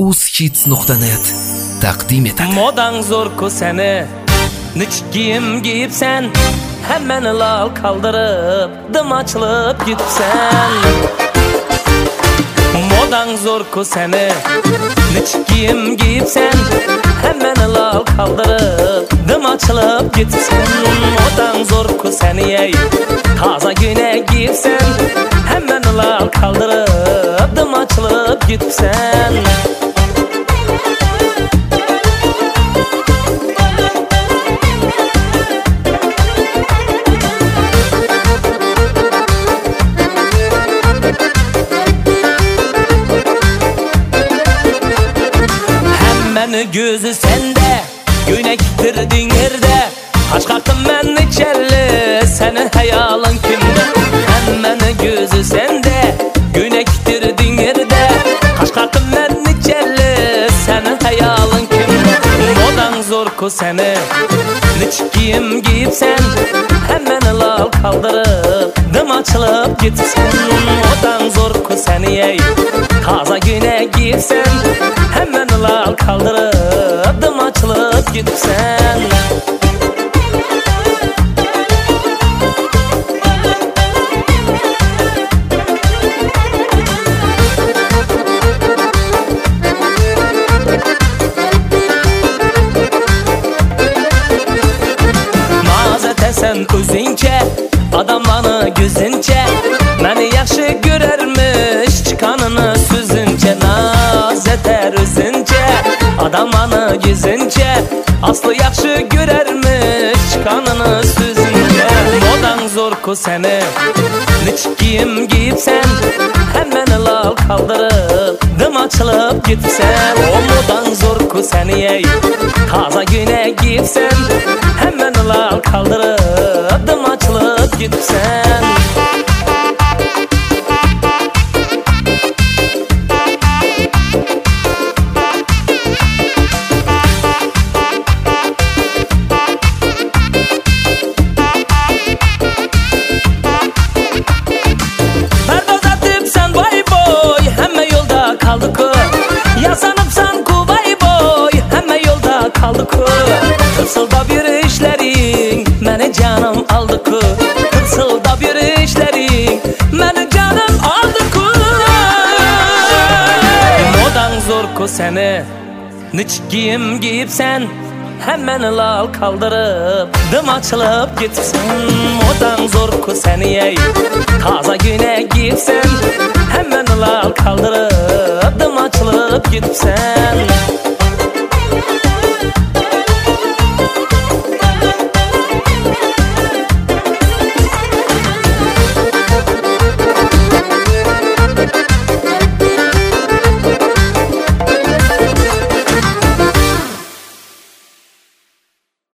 uzhits.net taqdim etadi. Modang zo'r-ku seni, nich kiyim giyibsan, hammani lol qoldirib, dim ochilib ketibsan. Modang zo'r-ku seni, nich kiyim giyibsan, hammani lol qoldirib, dim ochilib ketibsan. Modang zo'r-ku seni, ey, toza güne giyibsan, hammani lol qoldirib, dim ochilib ketibsan. Gözü sende, günektirdin yerde. Aşk aktım ben içerli, senin hayalın kimde? Hemen gözü sende, günektirdin yerde. Aşk aktım ben içerli, senin hayalın kimde? Modan zor-ku seni, nich kiyim giyibsen, hemen lal kaldırıp, dim açılıp gitsen. Modan zor-ku seni, ey, taza güne giyibsen, hemen lal kaldırıp, dim açılıp gitsen. Sen özünce, adamlarını gözünce, məni yaxşı görərmiş, çıkanını sözünce. Naz eter özünce, adamlarını gözünce, aslı yaxşı görərmiş, çıkanını sözünce. Modan zor-ku seni, nich kiyim giyibsen, hemen lal kaldırıp, dim açılıp gitsen. O modan zor-ku seni, ey, taza güne giyibsen, hemen lal kaldırıp, dim açılıp gitsen. Perdoz etipsen vay boy, hemme yolda kaldık-ku. Yasanıpsan ku vay boy, hemme yolda kaldık-ku. Tırsılda bir işlerin, məni canım aldı-ku. Tırsılda bir işlerin, məni canım aldı-ku. Modan zor-ku seni, nich kiyim giyibsen, hemen lal kaldırıp, dim açılıp gitsen. Modan zor-ku seni, ey, taza güne giyibsen, hemen lal kaldırıp, dim açılıp gitsen.